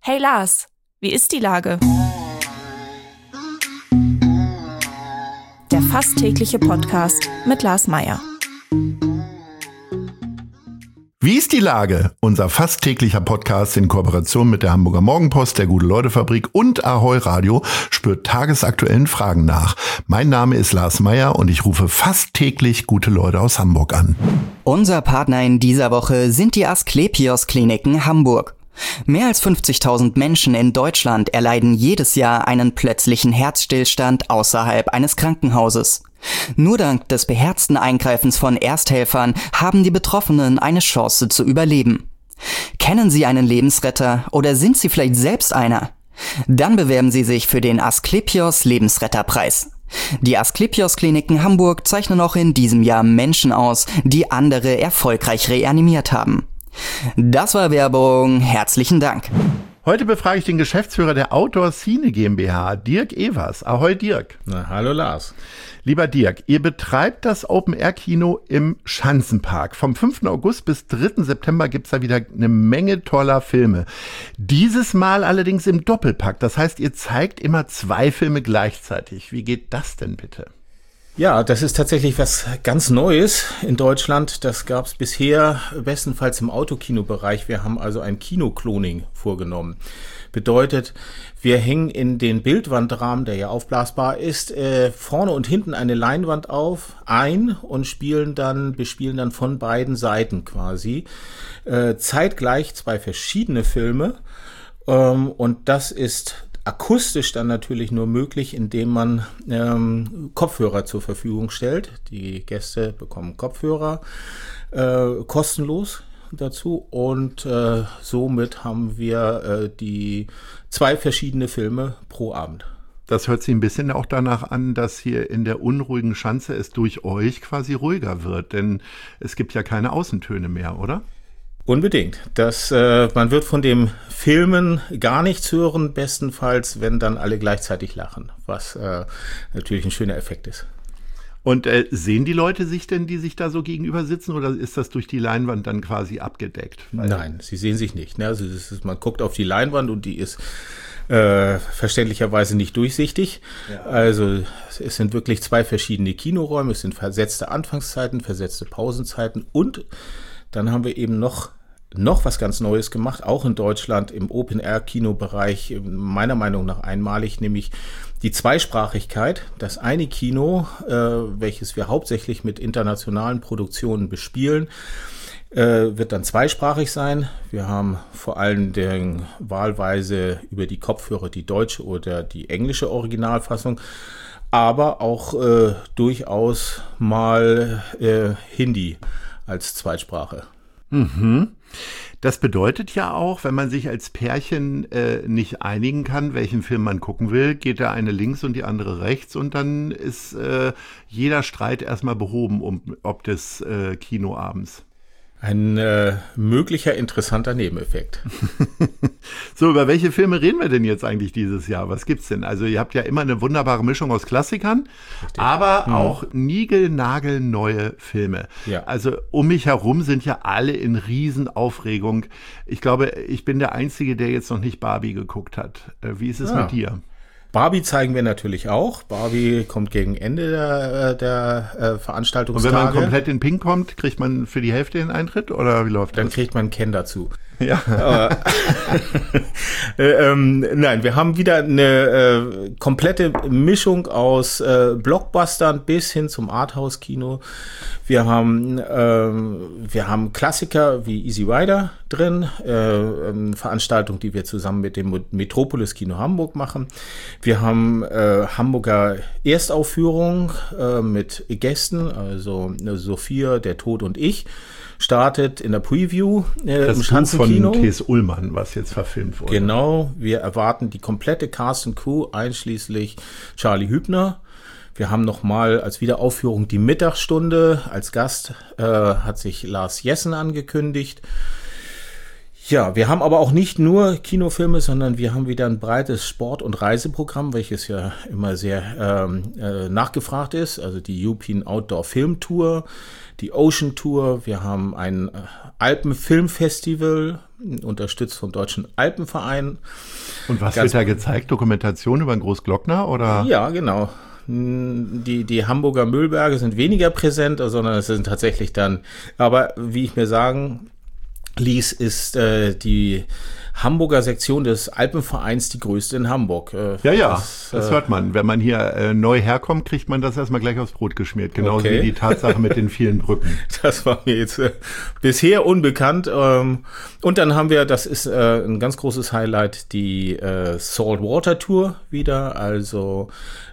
Hey Lars, wie ist die Lage? Der fast tägliche Podcast mit Lars Meyer. Wie ist die Lage? Unser fast täglicher Podcast in Kooperation mit der Hamburger Morgenpost, der Gute-Leute-Fabrik und Ahoi Radio spürt tagesaktuellen Fragen nach. Mein Name ist Lars Meyer und ich rufe fast täglich gute Leute aus Hamburg an. Unser Partner in dieser Woche sind die Asklepios-Kliniken Hamburg. Mehr als 50.000 Menschen in Deutschland erleiden jedes Jahr einen plötzlichen Herzstillstand außerhalb eines Krankenhauses. Nur dank des beherzten Eingreifens von Ersthelfern haben die Betroffenen eine Chance zu überleben. Kennen Sie einen Lebensretter oder sind Sie vielleicht selbst einer? Dann bewerben Sie sich für den Asklepios Lebensretterpreis. Die Asklepios Kliniken Hamburg zeichnen auch in diesem Jahr Menschen aus, die andere erfolgreich reanimiert haben. Das war Werbung. Herzlichen Dank. Heute befrage ich den Geschäftsführer der Outdoor Scene GmbH, Dirk Evers. Ahoi Dirk. Na, hallo Lars. Lieber Dirk, ihr betreibt das Open-Air-Kino im Schanzenpark. Vom 5. August bis 3. September gibt's da wieder eine Menge toller Filme. Dieses Mal allerdings im Doppelpack. Das heißt, ihr zeigt immer 2 Filme gleichzeitig. Wie geht das denn bitte? Ja, das ist tatsächlich was ganz Neues in Deutschland. Das gab es bisher bestenfalls im Autokinobereich. Wir haben also ein Kinokloning vorgenommen. Bedeutet, wir hängen in den Bildwandrahmen, der ja aufblasbar ist, vorne und hinten eine Leinwand ein und bespielen dann von beiden Seiten quasi zeitgleich 2 verschiedene Filme. Und das ist akustisch dann natürlich nur möglich, indem man Kopfhörer zur Verfügung stellt. Die Gäste bekommen Kopfhörer kostenlos dazu und somit haben wir die 2 verschiedene Filme pro Abend. Das hört sich ein bisschen auch danach an, dass hier in der unruhigen Schanze es durch euch quasi ruhiger wird, denn es gibt ja keine Außentöne mehr, oder? Unbedingt. Man wird von dem Filmen gar nichts hören, bestenfalls, wenn dann alle gleichzeitig lachen, was natürlich ein schöner Effekt ist. Und sehen die Leute sich denn, die sich da so gegenüber sitzen, oder ist das durch die Leinwand dann quasi abgedeckt? Nein, sie sehen sich nicht. Ne? Also man guckt auf die Leinwand und die ist verständlicherweise nicht durchsichtig. Ja. Also es sind wirklich 2 verschiedene Kinoräume, es sind versetzte Anfangszeiten, versetzte Pausenzeiten und dann haben wir eben noch was ganz Neues gemacht, auch in Deutschland im Open-Air-Kino-Bereich, meiner Meinung nach einmalig, nämlich die Zweisprachigkeit. Das eine Kino, welches wir hauptsächlich mit internationalen Produktionen bespielen, wird dann zweisprachig sein. Wir haben vor allen Dingen wahlweise über die Kopfhörer die deutsche oder die englische Originalfassung, aber auch durchaus mal Hindi als Zweitsprache. Mhm. Das bedeutet ja auch, wenn man sich als Pärchen nicht einigen kann, welchen Film man gucken will, geht der eine links und die andere rechts und dann ist jeder Streit erstmal behoben ob des Kinoabends. Ein möglicher interessanter Nebeneffekt. So, über welche Filme reden wir denn jetzt eigentlich dieses Jahr? Was gibt's denn? Also ihr habt ja immer eine wunderbare Mischung aus Klassikern, richtig, aber auch niegelnagelneue Filme. Ja. Also um mich herum sind ja alle in Riesenaufregung. Ich glaube, ich bin der Einzige, der jetzt noch nicht Barbie geguckt hat. Wie ist es mit dir? Barbie zeigen wir natürlich auch. Barbie kommt gegen Ende der Veranstaltungstage. Und wenn man komplett in Pink kommt, kriegt man für die Hälfte den Eintritt oder wie läuft das? Dann kriegt man einen Ken dazu. Ja. Nein, wir haben wieder eine komplette Mischung aus Blockbustern bis hin zum Arthouse-Kino. Wir haben Klassiker wie Easy Rider drin, Veranstaltung, die wir zusammen mit dem Metropolis Kino Hamburg machen. Wir haben Hamburger Erstaufführung mit Gästen, also Sophia, der Tod und ich. Startet in der Preview im Schanzenkino. Das von T.S. Ullmann, was jetzt verfilmt wurde. Genau, wir erwarten die komplette Cast und Crew, einschließlich Charlie Hübner. Wir haben nochmal als Wiederaufführung die Mittagsstunde. Als Gast hat sich Lars Jessen angekündigt. Ja, wir haben aber auch nicht nur Kinofilme, sondern wir haben wieder ein breites Sport- und Reiseprogramm, welches ja immer sehr nachgefragt ist. Also die European Outdoor Film Tour, die Ocean Tour. Wir haben ein Alpenfilmfestival, unterstützt vom Deutschen Alpenverein. Und was wird da gezeigt? Dokumentation über den Großglockner, oder? Ja, genau. Die Hamburger Müllberge sind weniger präsent, sondern es sind tatsächlich dann, aber wie ich mir sagen ließ, ist die Hamburger Sektion des Alpenvereins die größte in Hamburg. Das hört man. Wenn man hier neu herkommt, kriegt man das erstmal gleich aufs Brot geschmiert. Genauso wie die Tatsache mit den vielen Brücken. Das war mir jetzt bisher unbekannt. Und dann haben wir, das ist ein ganz großes Highlight, die Saltwater Tour wieder, also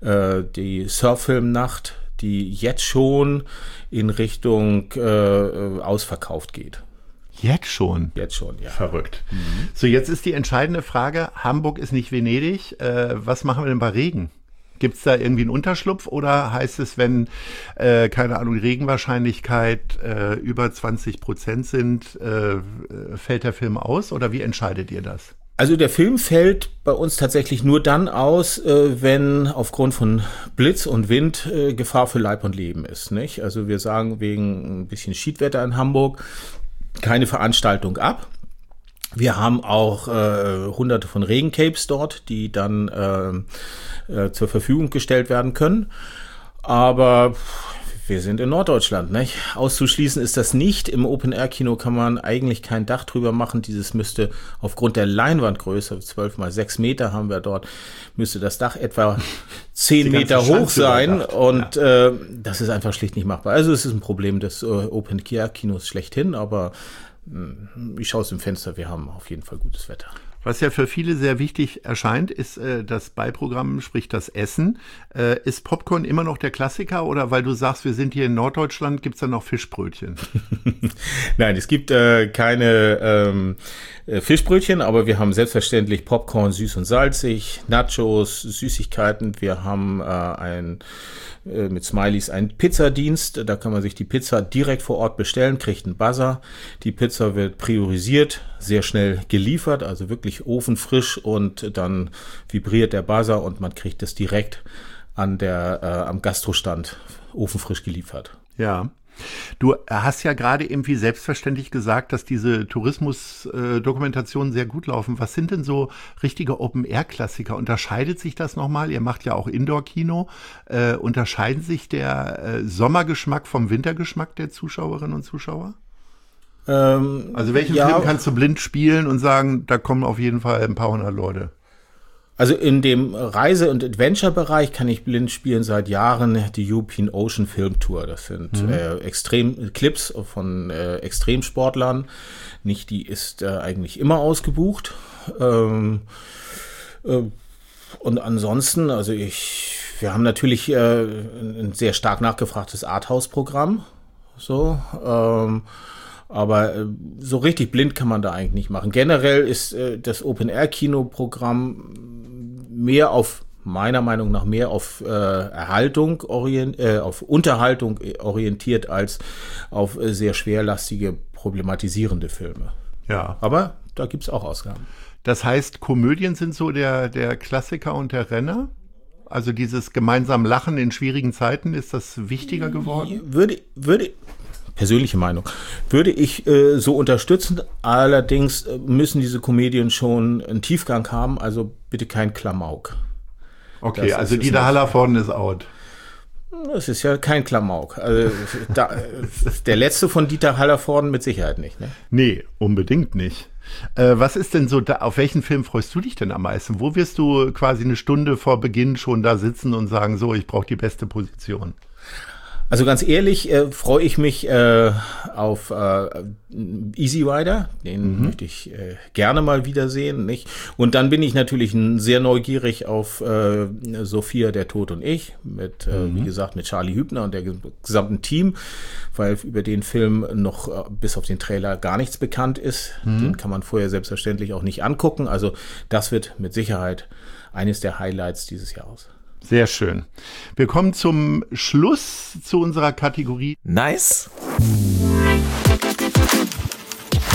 die Surffilmnacht, die jetzt schon in Richtung ausverkauft geht. Jetzt schon? Jetzt schon, ja. Verrückt. So, jetzt ist die entscheidende Frage, Hamburg ist nicht Venedig, was machen wir denn bei Regen? Gibt es da irgendwie einen Unterschlupf oder heißt es, wenn, keine Ahnung, Regenwahrscheinlichkeit über 20% sind, fällt der Film aus oder wie entscheidet ihr das? Also der Film fällt bei uns tatsächlich nur dann aus, wenn aufgrund von Blitz und Wind Gefahr für Leib und Leben ist, nicht? Also wir sagen wegen ein bisschen Schiedwetter in Hamburg keine Veranstaltung ab. Wir haben auch hunderte von Regencapes dort, die dann zur Verfügung gestellt werden können. Aber wir sind in Norddeutschland, nicht? Auszuschließen ist das nicht. Im Open-Air-Kino kann man eigentlich kein Dach drüber machen. Dieses müsste aufgrund der Leinwandgröße, 12 mal 6 Meter haben wir dort, müsste das Dach etwa 10 Meter hoch sein. Und das ist einfach schlicht nicht machbar. Also es ist ein Problem des Open-Air-Kinos schlechthin, aber ich schaue aus dem Fenster, wir haben auf jeden Fall gutes Wetter. Was ja für viele sehr wichtig erscheint, ist das Beiprogramm, sprich das Essen. Ist Popcorn immer noch der Klassiker oder weil du sagst, wir sind hier in Norddeutschland, gibt's da noch Fischbrötchen? Nein, es gibt keine Fischbrötchen, aber wir haben selbstverständlich Popcorn süß und salzig, Nachos, Süßigkeiten. Wir haben mit Smileys einen Pizzadienst. Da kann man sich die Pizza direkt vor Ort bestellen, kriegt einen Buzzer. Die Pizza wird priorisiert, sehr schnell geliefert, also wirklich ofenfrisch und dann vibriert der Buzzer und man kriegt es direkt am Gastrostand ofenfrisch geliefert. Ja. Du hast ja gerade irgendwie selbstverständlich gesagt, dass diese Tourismus-Dokumentationen sehr gut laufen. Was sind denn so richtige Open-Air-Klassiker? Unterscheidet sich das nochmal? Ihr macht ja auch Indoor-Kino. Unterscheiden sich der Sommergeschmack vom Wintergeschmack der Zuschauerinnen und Zuschauer? Also welchen Film kannst du blind spielen und sagen, da kommen auf jeden Fall ein paar hundert Leute? Also in dem Reise- und Adventure-Bereich kann ich blind spielen seit Jahren die European Ocean Film Tour. Das sind Clips von Extremsportlern. Nicht, die ist eigentlich immer ausgebucht. Und ansonsten, also wir haben natürlich ein sehr stark nachgefragtes Arthouse-Programm. So, aber so richtig blind kann man da eigentlich nicht machen. Generell ist das Open-Air-Kino-Programm meiner Meinung nach mehr auf auf Unterhaltung orientiert als auf sehr schwerlastige, problematisierende Filme. Ja. Aber da gibt's auch Ausgaben. Das heißt, Komödien sind so der Klassiker und der Renner? Also dieses gemeinsam Lachen in schwierigen Zeiten, ist das wichtiger geworden? Persönliche Meinung, würde ich so unterstützen. Allerdings müssen diese Komödien schon einen Tiefgang haben, also bitte kein Klamauk. Okay, also Dieter Hallervorden ist out. Das ist ja kein Klamauk. Also, der letzte von Dieter Hallervorden mit Sicherheit nicht, ne? Nee, unbedingt nicht. Was ist denn so, auf welchen Film freust du dich denn am meisten? Wo wirst du quasi eine Stunde vor Beginn schon da sitzen und sagen, so, ich brauche die beste Position? Also ganz ehrlich freue ich mich auf Easy Rider, den möchte ich gerne mal wiedersehen, nicht? Und dann bin ich natürlich sehr neugierig auf Sophia, der Tod und ich, mit wie gesagt mit Charlie Hübner und der gesamten Team, weil über den Film noch bis auf den Trailer gar nichts bekannt ist. Den kann man vorher selbstverständlich auch nicht angucken. Also das wird mit Sicherheit eines der Highlights dieses Jahres. Sehr schön. Wir kommen zum Schluss zu unserer Kategorie Nice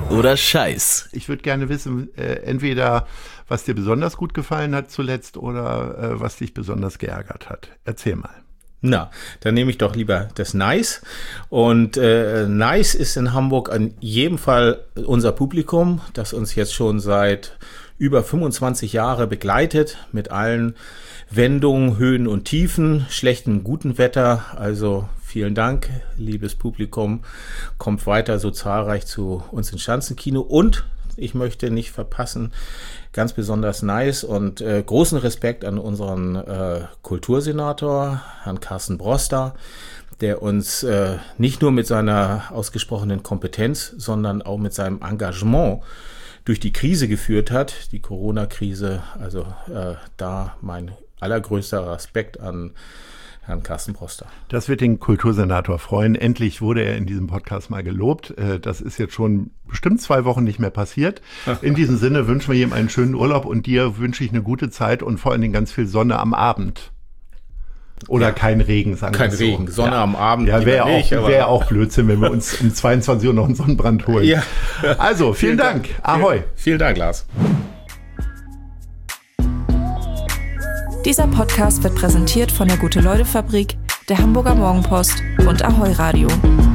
oder Scheiß. Ich würde gerne wissen, entweder was dir besonders gut gefallen hat zuletzt oder was dich besonders geärgert hat. Erzähl mal. Na, dann nehme ich doch lieber das Nice. Und Nice ist in Hamburg in jedem Fall unser Publikum, das uns jetzt schon seit über 25 Jahre begleitet, mit allen Wendungen, Höhen und Tiefen, schlechtem, guten Wetter. Also vielen Dank, liebes Publikum. Kommt weiter so zahlreich zu uns ins Schanzenkino. Und ich möchte nicht verpassen, ganz besonders Nice und großen Respekt an unseren Kultursenator, Herrn Carsten Broster, der uns nicht nur mit seiner ausgesprochenen Kompetenz, sondern auch mit seinem Engagement durch die Krise geführt hat, die Corona-Krise. Also da mein allergrößter Respekt an Herrn Carsten Broster. Das wird den Kultursenator freuen. Endlich wurde er in diesem Podcast mal gelobt. Das ist jetzt schon bestimmt 2 Wochen nicht mehr passiert. In diesem Sinne wünschen wir ihm einen schönen Urlaub und dir wünsche ich eine gute Zeit und vor allen Dingen ganz viel Sonne am Abend. Oder kein Regen, sagen wir so. Kein Regen, Sonne am Abend. Ja, wäre auch Blödsinn, wenn wir uns um 22 Uhr noch einen Sonnenbrand holen. Ja. Also, vielen Dank. Ahoi. Vielen Dank, Lars. Dieser Podcast wird präsentiert von der Gute-Leute-Fabrik, der Hamburger Morgenpost und Ahoi Radio.